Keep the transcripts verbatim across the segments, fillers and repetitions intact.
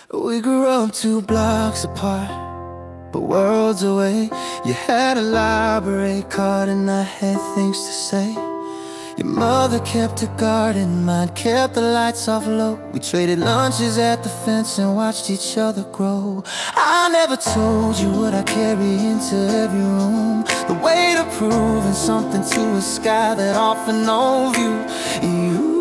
We grew up two blocks apart, but worlds away. You had a library card and I had things to say. Your mother kept her garden, mine kept the lights off low. We traded lunches at the fence and watched each other grow. I never told you what I carry into every room, the weight of proving something to a sky that often overview you.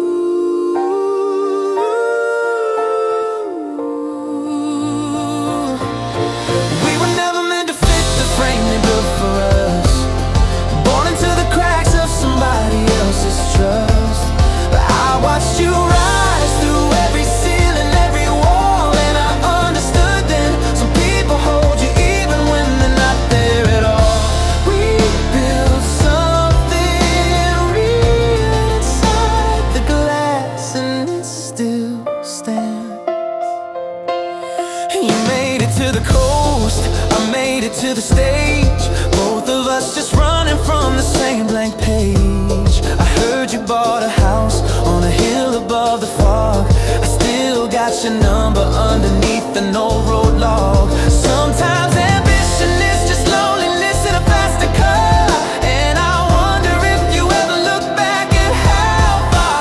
To the coast, I made it to the stage. Both of us just running from the same blank page. I heard you bought a house on a hill above the fog. I still got your number underneath an old road log. Sometimes ambition is just loneliness in a plastic car, and I wonder if you ever look back at how far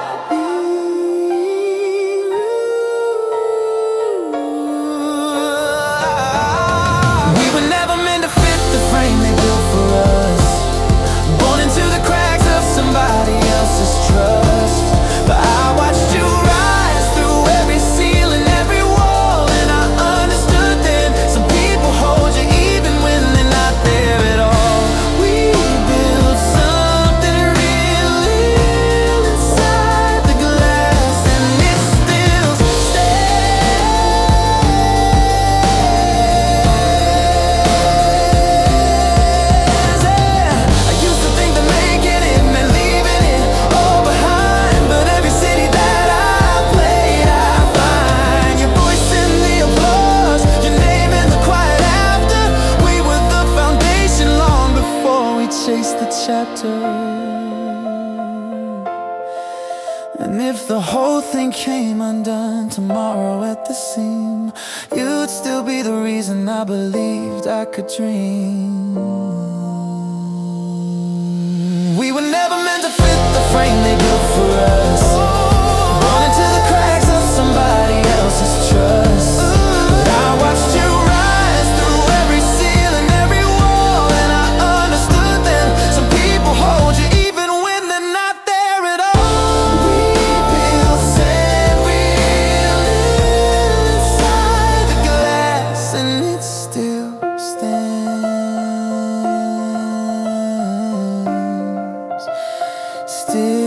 we were never meant to fit the frame they built for us, born into the cracks of somebody else's trust. But I watched you rise through every ceiling, every wall, and I understood then some people hold you even when they're not there at all. We built something real, real inside the glass, and it still stands. I used to think that making it meant leaving it all behind, but every city that I played I find your voice in the applause, your name in the quiet after. We were the foundation long before we chased the chapter. And if the whole thing came undone tomorrow at the seam, you'd still be the reason I believed I could dream. We were never meant to fit the frame they built for us, born into the cracks of somebody else's trust. But I watched you rise through every ceiling, every wall, and I understood then some people hold you even when they're not there at all. We built sand real inside the glass, and it still stands. Still